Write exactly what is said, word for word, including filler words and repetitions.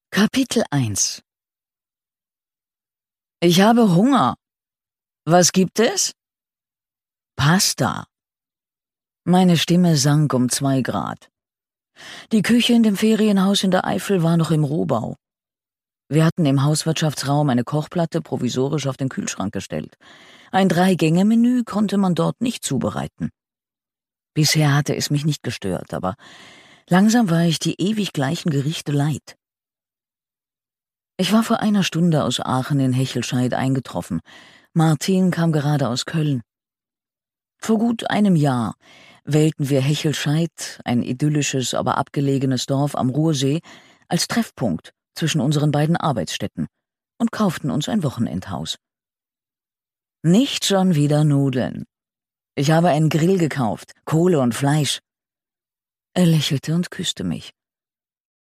Kapitel eins. Ich habe Hunger. Was gibt es? Pasta. Meine Stimme sank um zwei Grad. Die Küche in dem Ferienhaus in der Eifel war noch im Rohbau. Wir hatten im Hauswirtschaftsraum eine Kochplatte provisorisch auf den Kühlschrank gestellt. Ein Drei-Gänge-Menü konnte man dort nicht zubereiten. Bisher hatte es mich nicht gestört, aber langsam war ich die ewig gleichen Gerichte leid. Ich war vor einer Stunde aus Aachen in Hechelscheid eingetroffen. Martin kam gerade aus Köln. Vor gut einem Jahr wählten wir Hechelscheid, ein idyllisches, aber abgelegenes Dorf am Ruhrsee, als Treffpunkt zwischen unseren beiden Arbeitsstätten und kauften uns ein Wochenendhaus. Nicht schon wieder Nudeln. Ich habe einen Grill gekauft, Kohle und Fleisch. Er lächelte und küsste mich.